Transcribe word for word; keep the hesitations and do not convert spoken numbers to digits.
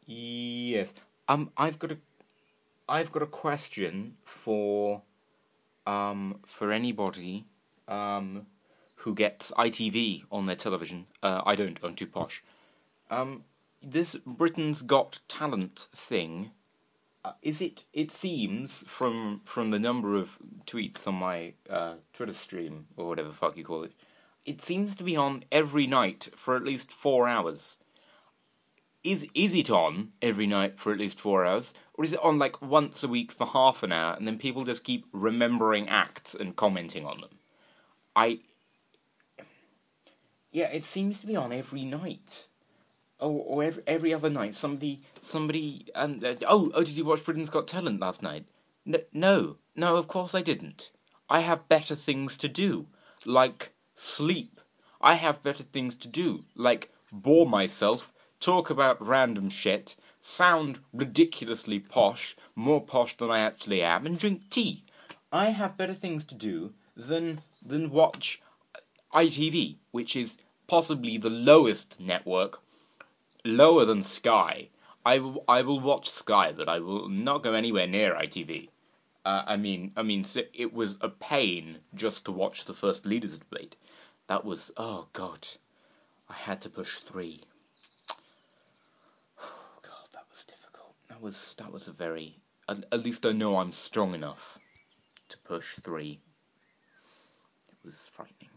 Yes. Um, I've got a, I've got a question for, um, for anybody, um, who gets I T V on their television. Uh, I don't. I'm too posh. Um, this Britain's Got Talent thing. Uh, is it? It seems from from the number of tweets on my uh, Twitter stream or whatever the fuck you call it, it seems to be on every night for at least four hours. Is is it on every night for at least four hours, or is it on like once a week for half an hour, and then people just keep remembering acts and commenting on them? I Yeah, it seems to be on every night. Oh, or every, every other night, somebody, somebody, um, uh, oh, oh, did you watch Britain's Got Talent last night? N- no, no, of course I didn't. I have better things to do, like sleep. I have better things to do, like bore myself, talk about random shit, sound ridiculously posh, more posh than I actually am, and drink tea. I have better things to do than than watch I T V, which is possibly the lowest network, lower than Sky. I will, I will watch Sky, but I will not go anywhere near I T V. Uh, I mean, I mean, it was a pain just to watch the first leaders debate. That was, oh god, I had to push three. Oh god, that was difficult. That was that was a very. At, at least I know I'm strong enough to push three. It was frightening.